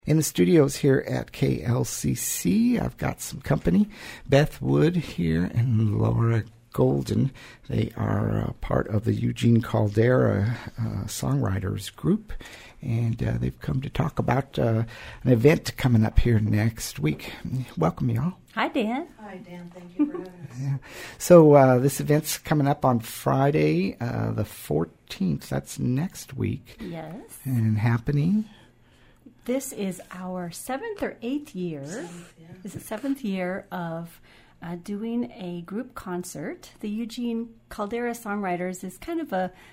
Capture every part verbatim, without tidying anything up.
In the studios here at K L C C, I've got some company. Beth Wood here and Laura Golden. They are uh, part of the Eugene Caldera uh, Songwriters Group, and uh, they've come to talk about uh, an event coming up here next week. Welcome, y'all. Hi, Dan. Hi, Dan. Thank you for having us. Yeah. So uh, this event's coming up on Friday, uh, the fourteenth. That's next week. Yes. And happening... This is our seventh or eighth year. Seventh, yeah. Is it seventh year of uh, doing a group concert? The Eugene Caldera Songwriters is kind of a,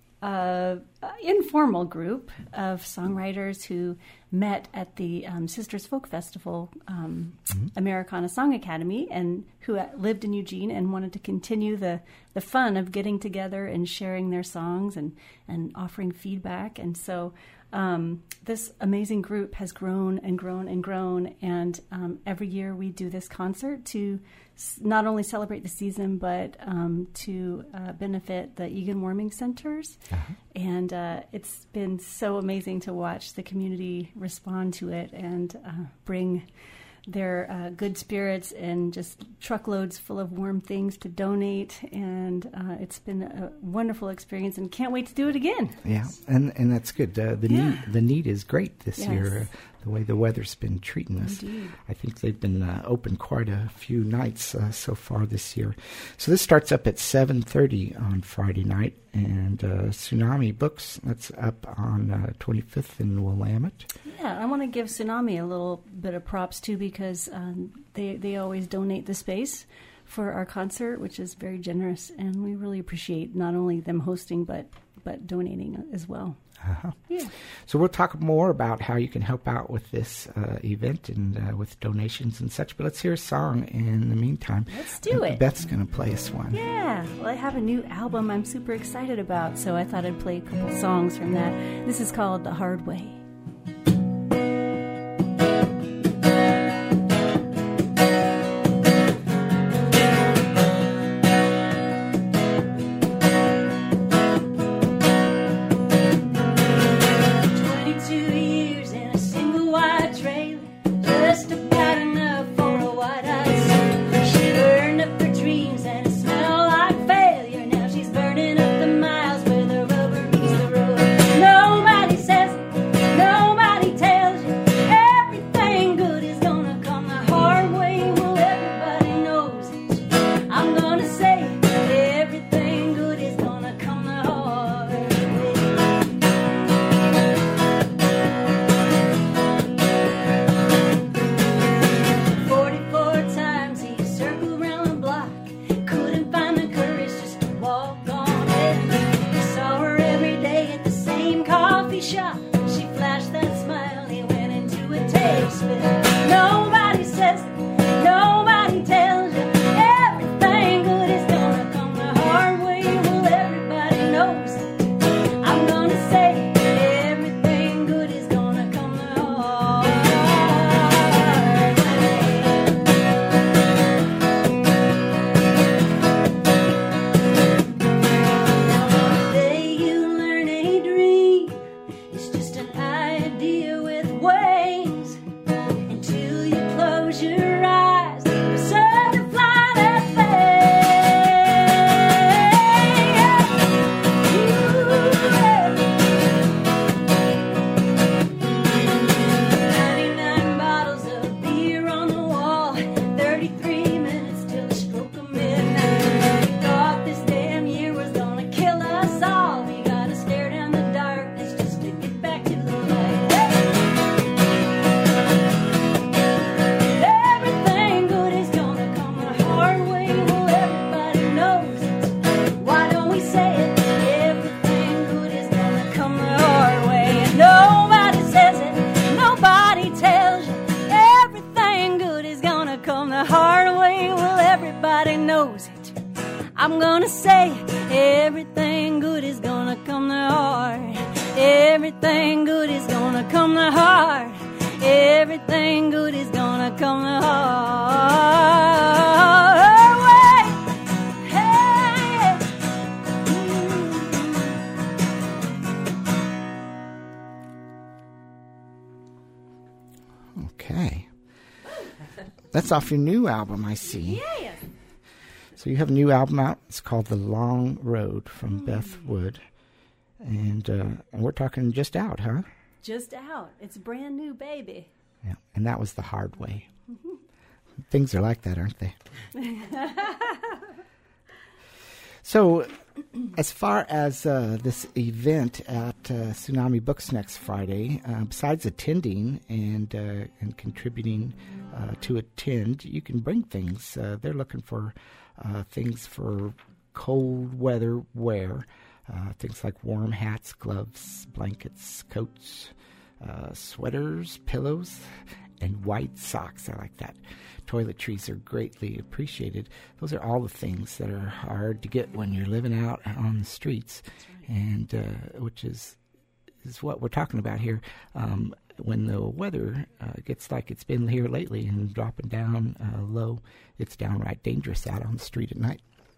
a, a informal group of songwriters who met at the um, Sisters Folk Festival, um, mm-hmm. Americana Song Academy, and who lived in Eugene and wanted to continue the, the fun of getting together and sharing their songs and, and offering feedback. And so Um, this amazing group has grown and grown and grown, and um, every year we do this concert to s- not only celebrate the season, but um, to uh, benefit the Egan Warming Centers. Uh-huh. And uh, it's been so amazing to watch the community respond to it and uh, bring their uh, good spirits and just truckloads full of warm things to donate. And uh, it's been a wonderful experience and can't wait to do it again. Yeah, and and that's good. Uh, the yeah. need the need is great this yes. year. Uh, the way the weather's been treating us. Indeed. I think they've been uh, open quite a few nights uh, so far this year. So this starts up at seven thirty on Friday night, and uh, Tsunami Books, that's up on uh, twenty-fifth in Willamette. Yeah, I want to give Tsunami a little bit of props too, because um, they, they always donate the space for our concert, which is very generous, and we really appreciate not only them hosting, but, but donating as well. Uh-huh. Yeah. So we'll talk more about how you can help out with this uh, event and uh, with donations and such. But let's hear a song in the meantime. Let's do it. Beth's going to play us one. Yeah. Well, I have a new album I'm super excited about, so I thought I'd play a couple songs from that. This is called The Hard Way. I'm gonna say everything good is gonna come to heart. Everything good is gonna come to heart. Everything good is gonna come to heart. Hey, hey. Okay. That's off your new album, I see. Yes. So you have a new album out. It's called The Long Road from mm. Beth Wood. And, uh, and we're talking just out, huh? Just out. It's a brand new baby. Yeah, and that was the hard way. Mm-hmm. Things are like that, aren't they? So, as far as uh, this event at uh, Tsunami Books next Friday, uh, besides attending and uh, and contributing uh, to attend, you can bring things. Uh, they're looking for uh, things for cold weather wear, uh, things like warm hats, gloves, blankets, coats, uh, sweaters, pillows, and white socks. I like that. Toiletries are greatly appreciated. Those are all the things that are hard to get when you're living out on the streets, right. and uh, which is is what we're talking about here. Um, when the weather uh, gets like it's been here lately and dropping down uh, low, it's downright dangerous out on the street at night.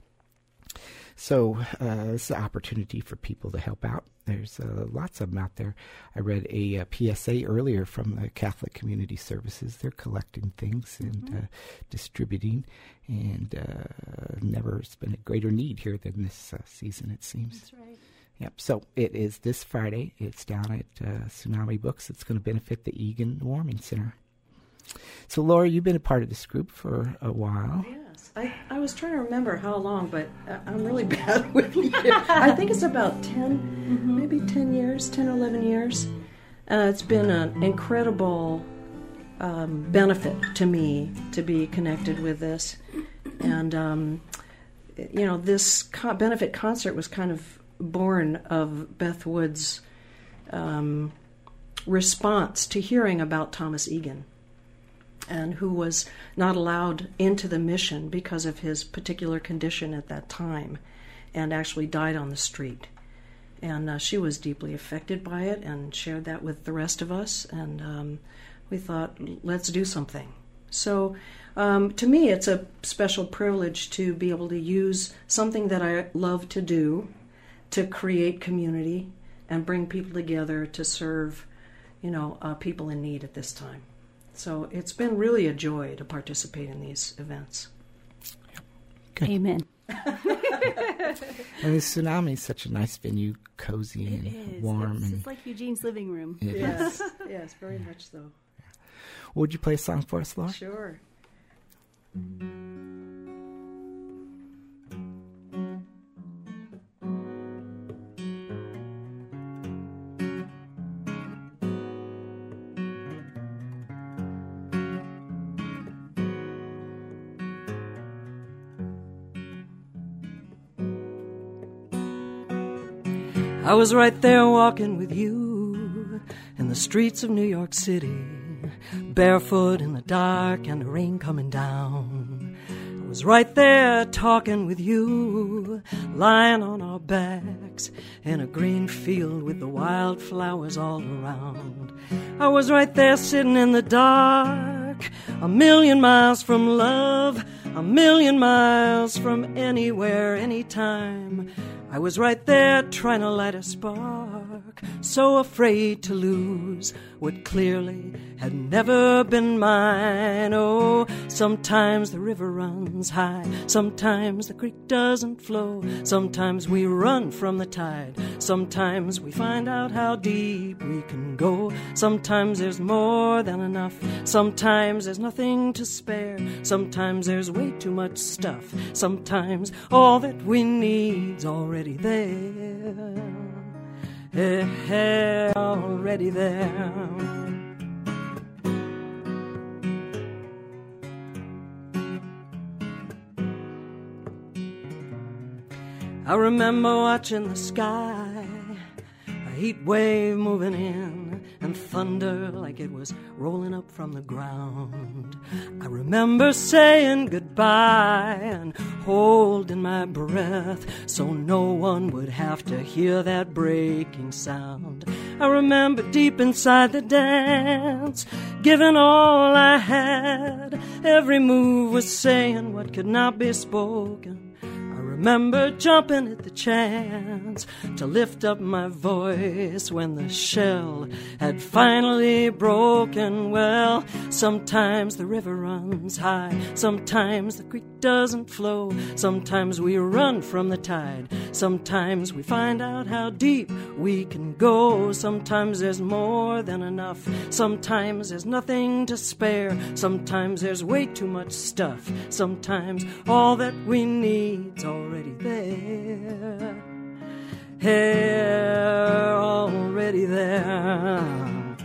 So uh, it's an opportunity for people to help out. There's uh, lots of them out there. I read a, a P S A earlier from the Catholic Community Services. They're collecting things and mm-hmm. uh, distributing, and uh, never has been a greater need here than this uh, season, it seems. That's right. Yep. So it is this Friday. It's down at uh, Tsunami Books. It's going to benefit the Egan Warming Center. So, Laura, you've been a part of this group for a while. Yes. I, I was trying to remember how long, but I'm really bad with years. I think it's about ten, mm-hmm. maybe ten years, ten, eleven years. Uh, it's been an incredible um, benefit to me to be connected with this. And, um, you know, this co- benefit concert was kind of born of Beth Wood's um, response to hearing about Thomas Egan, and who was not allowed into the mission because of his particular condition at that time, and actually died on the street. And uh, she was deeply affected by it and shared that with the rest of us, and um, we thought, let's do something. So um, to me, it's a special privilege to be able to use something that I love to do to create community and bring people together to serve, you know, uh, people in need at this time. So it's been really a joy to participate in these events. Good. Amen. And the Tsunami is such a nice venue, cozy and it is. warm. It's, and it's like Eugene's living room. It yes, yes, very much so. Yeah. Would you play a song for us, Laura? Sure. I was right there walking with you in the streets of New York City, barefoot in the dark and the rain coming down. I was right there talking with you, lying on our backs in a green field with the wildflowers all around. I was right there sitting in the dark, a million miles from love, a million miles from anywhere, anytime. I was right there trying to light a spark, so afraid to lose what clearly had never been mine. Oh, sometimes the river runs high, sometimes the creek doesn't flow, sometimes we run from the tide, sometimes we find out how deep we can go, sometimes there's more than enough, sometimes there's nothing to spare, sometimes there's way too much stuff, sometimes all that we need's already there, eh, eh, already there. I remember watching the sky, a heat wave moving in, and thunder like it was rolling up from the ground. I remember saying goodbye and holding my breath so no one would have to hear that breaking sound. I remember deep inside the dance, giving all I had. Every move was saying what could not be spoken. I remember jumping at the chance to lift up my voice when the shell had finally broken. Well, sometimes the river runs high, sometimes the creek doesn't flow, sometimes we run from the tide, sometimes we find out how deep we can go, sometimes there's more than enough, sometimes there's nothing to spare, sometimes there's way too much stuff, sometimes all that we need's already there, here, already there.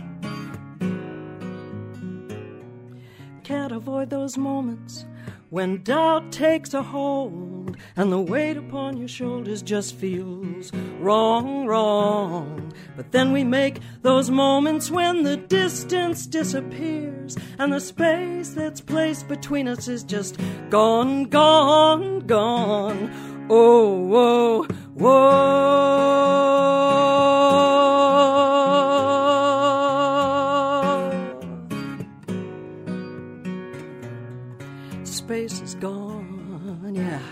Can't avoid those moments when doubt takes a hold and the weight upon your shoulders just feels wrong, wrong. But then we make those moments when the distance disappears and the space that's placed between us is just gone, gone, gone. Oh, whoa, whoa. Space is gone, yeah.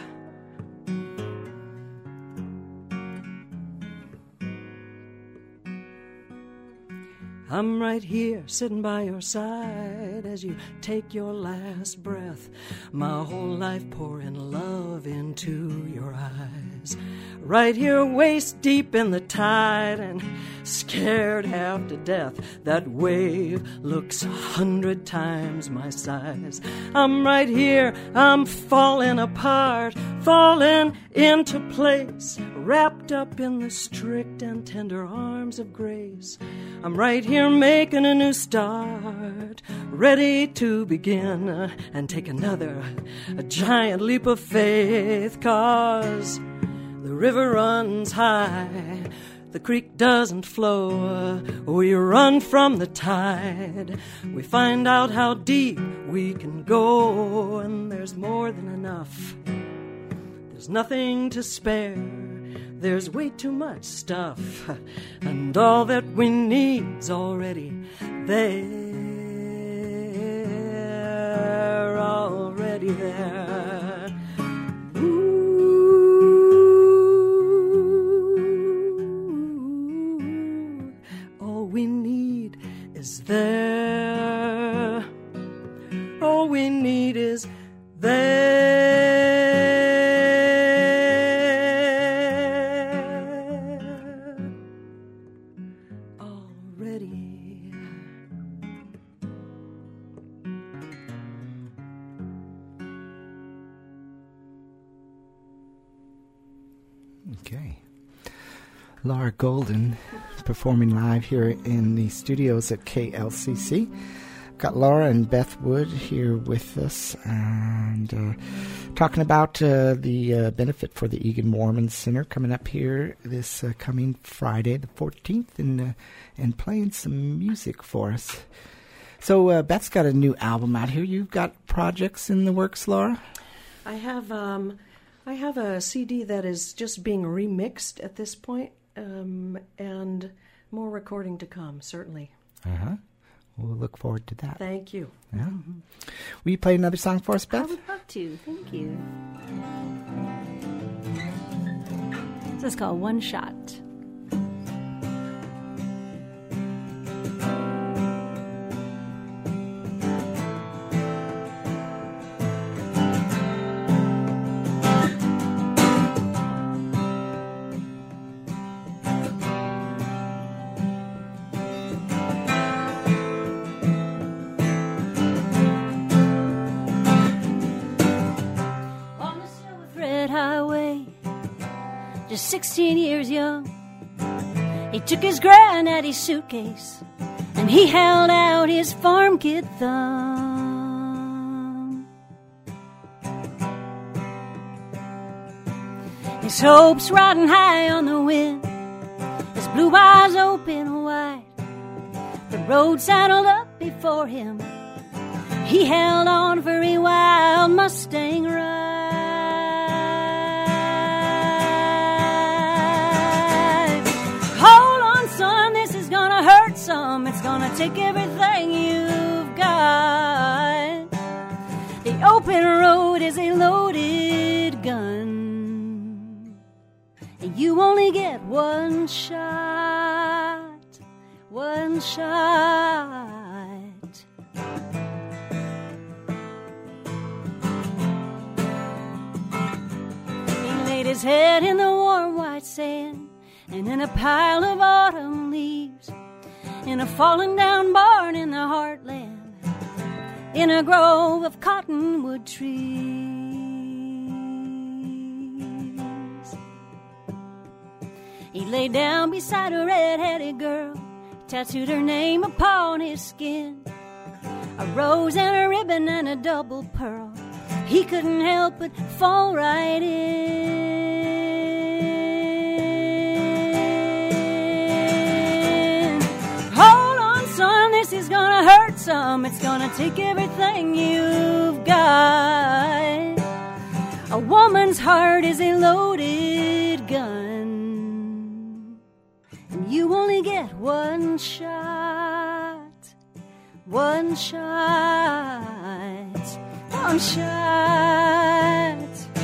I'm right here sitting by your side as you take your last breath. My whole life pouring love into your eyes. Right here waist deep in the tide and scared half to death. That wave looks a hundred times my size. I'm right here, I'm falling apart, falling into place, wrapped up in the strict and tender arms of grace. I'm right here making a new start, ready to begin uh, and take another, a giant leap of faith, 'cause the river runs high, the creek doesn't flow, uh, we run from the tide, we find out how deep we can go, and there's more than enough, there's nothing to spare. There's way too much stuff, and all that we need's already there, already there. Ooh, all we need is there. All we need is there. Okay. Laura Golden performing live here in the studios at K L C C. Got Laura and Beth Wood here with us and uh, talking about uh, the uh, benefit for the Egan Mormon Center coming up here this uh, coming Friday the fourteenth and, uh, and playing some music for us. So uh, Beth's got a new album out here. You've got projects in the works, Laura? I have... Um I have a C D that is just being remixed at this point, um, and more recording to come, certainly. Uh-huh. We'll look forward to that. Thank you. Yeah. Mm-hmm. Will you play another song for us, Beth? I would love to. Thank you. This is called One Shot. sixteen years young, he took his granddaddy's suitcase and he held out his farm kid thumb. His hopes riding high on the wind, his blue eyes open wide, the road saddled up before him, he held on for a wild Mustang ride. Some, it's gonna take everything you've got. The open road is a loaded gun. you only get one shot, one shot. He laid his head in the warm white sand and in a pile of autumn leaves, in a fallen down barn in the heartland, in a grove of cottonwood trees. He lay down beside a red-headed girl, tattooed her name upon his skin, a rose and a ribbon and a double pearl. He couldn't help but fall right in. Hold on, son, this is gonna hurt some. It's gonna take everything you've got. A woman's heart is a loaded gun, and you only get one shot, one shot, one shot.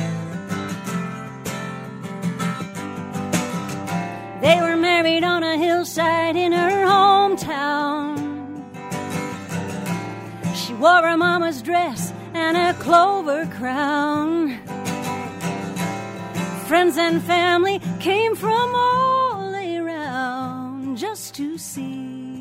They were married on a hillside in her hometown. She wore her mama's dress and a clover crown. Friends and family came from all around just to see.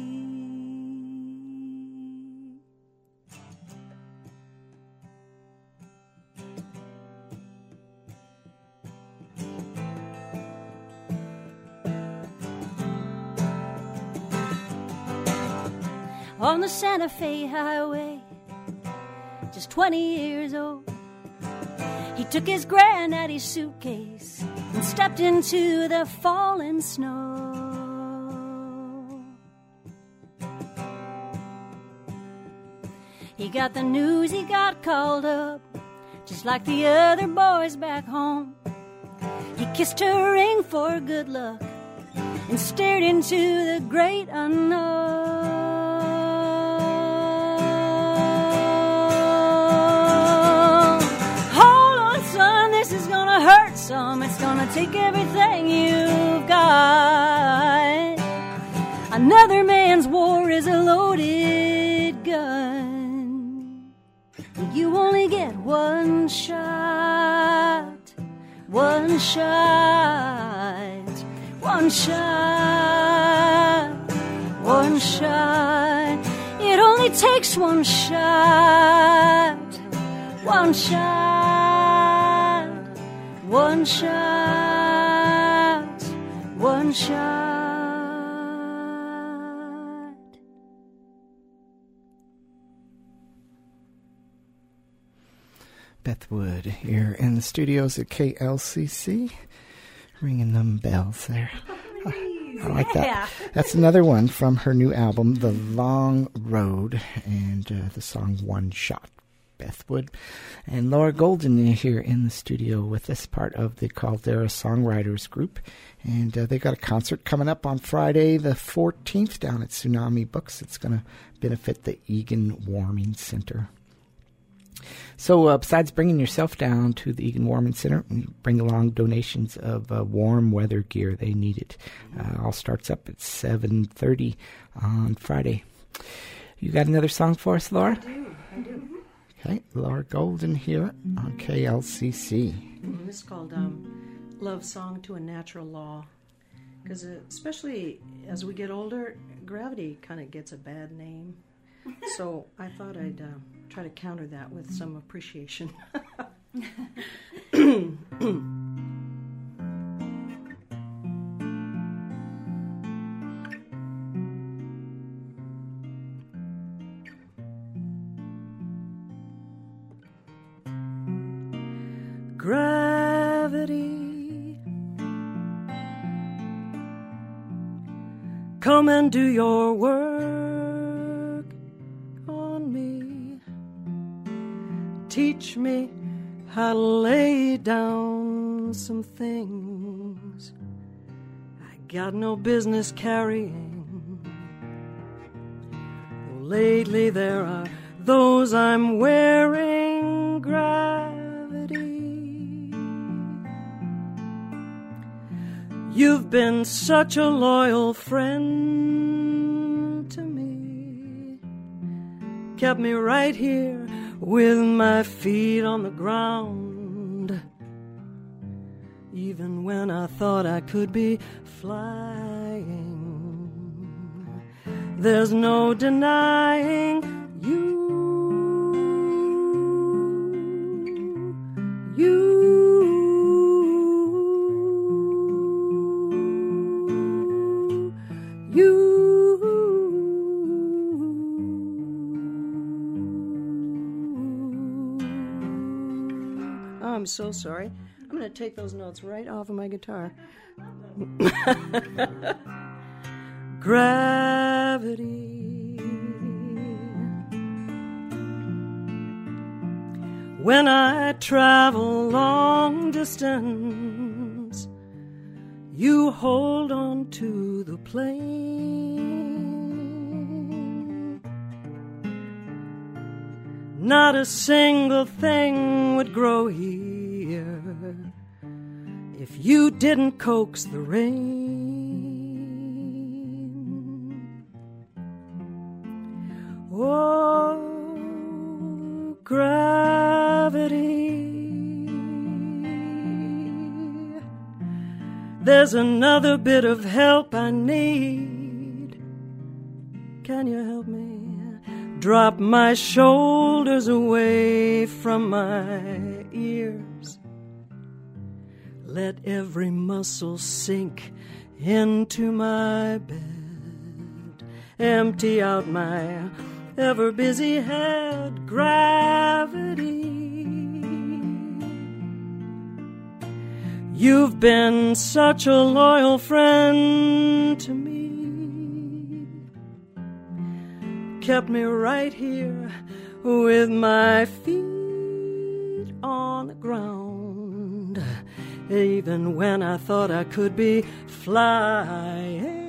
On the Santa Fe highway, just twenty years old, he took his granddaddy's suitcase and stepped into the falling snow. He got the news, he got called up, just like the other boys back home. He kissed her ring for good luck and stared into the great unknown. Hurt some, it's gonna take everything you've got. Another man's war is a loaded gun. You only get one shot, one shot, one shot, one shot. It only takes one shot, one shot, one shot, one shot. Beth Wood here in the studios at K L C C, ringing them bells there. I, I like that. Yeah. That's another one from her new album, The Long Road, and uh, the song One Shot. Beth Wood and Laura Golden here in the studio with this part of the Caldera Songwriters Group. And uh, they got a concert coming up on Friday the fourteenth down at Tsunami Books. It's going to benefit the Egan Warming Center. So uh, besides bringing yourself down to the Egan Warming Center, bring along donations of uh, warm weather gear. They need it. Uh, all starts up at seven thirty on Friday. You got another song for us, Laura? I do. I do. Okay, Laura Golden here on K L C C. Mm, this is called um, Love Song to a Natural Law. Because uh, especially as we get older, gravity kind of gets a bad name. So I thought I'd uh, try to counter that with some appreciation. Gravity, come and do your work on me. Teach me how to lay down some things I got no business carrying. Though lately there are those I'm wearing. Gravity, You've been such a loyal friend to me. Kept me right here with my feet on the ground. Even when I thought I could be flying. There's no denying you. You. You. Oh, I'm so sorry. I'm going to take those notes right off of my guitar. Gravity. When I travel long distance, you hold on to the plane. Not a single thing would grow here if you didn't coax the rain. Oh, gravity. There's another bit of help I need. Can you help me? Drop my shoulders away from my ears. Let every muscle sink into my bed. Empty out my ever-busy head. Gravity. You've been such a loyal friend to me. Kept me right here with my feet on the ground. Even when I thought I could be flying.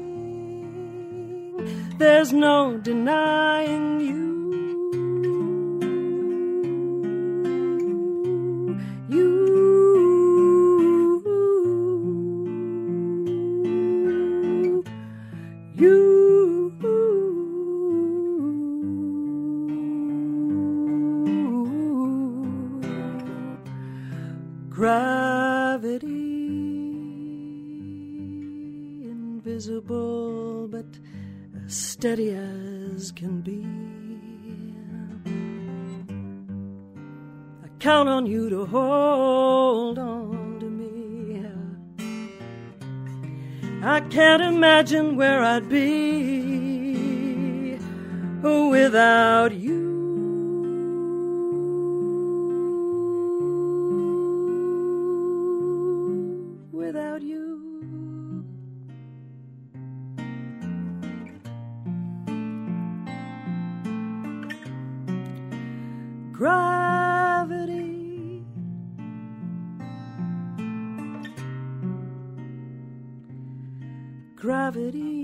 There's no denying you. Gravity, invisible but steady as can be. I count on you to hold on to me. I can't imagine where I'd be without you. Without you. Gravity. Gravity.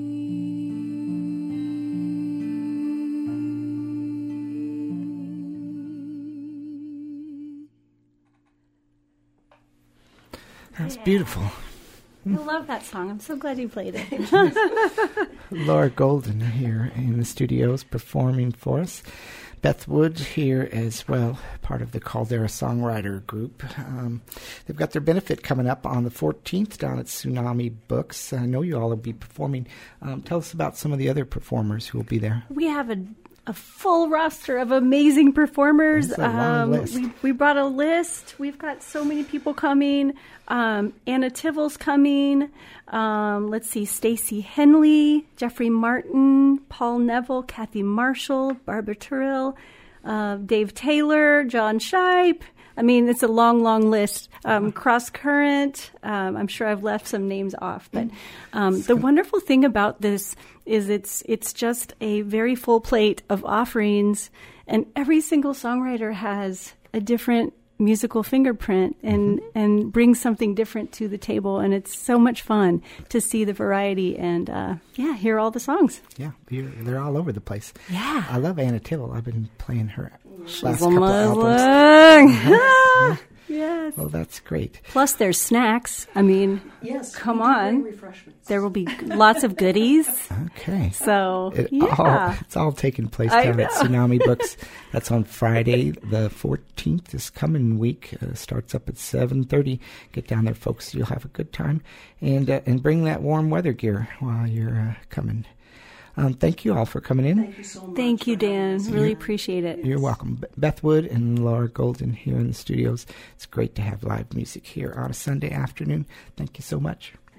That's beautiful. I love that song. I'm so glad you played it. Laura Golden here in the studios performing for us. Beth Wood here as well, part of the Caldera Songwriter Group. Um, they've got their benefit coming up on the fourteenth down at Tsunami Books. I know you all will be performing. Um, tell us about some of the other performers who will be there. We have a a full roster of amazing performers. That's a long um, list. We, we brought a list. We've got so many people coming. Um, Anna Tivel's coming. Um, let's see, Stacey Henley, Jeffrey Martin, Paul Neville, Kathy Marshall, Barbara Turrell, uh, Dave Taylor, John Shipe. I mean, it's a long, long list. Um, Cross Current. Um, I'm sure I've left some names off, but um, the wonderful thing about this is it's it's just a very full plate of offerings, and every single songwriter has a different musical fingerprint and mm-hmm. and brings something different to the table, and it's so much fun to see the variety and uh, yeah, hear all the songs. Yeah, you're, they're all over the place. Yeah, I love Anna Tivel. I've been playing her She's last couple amazing. albums. Yeah. Yes. Yes. Well, that's great. Plus, there's snacks. I mean, Yes, come we do on. bring refreshments. There will be lots of goodies. Okay. So, It yeah. all, it's all taking place I down at know. Tsunami Books. That's on Friday, the fourteenth, this coming week. Uh, starts up at seven thirty. Get down there, folks. You'll have a good time. And uh, and bring that warm weather gear while you're uh, coming. Um, thank you all for coming in. Thank you so much. Thank you, for having Dan. us. Really appreciate it. You're welcome. B- Beth Wood and Laura Golden here in the studios. It's great to have live music here on a Sunday afternoon. Thank you so much.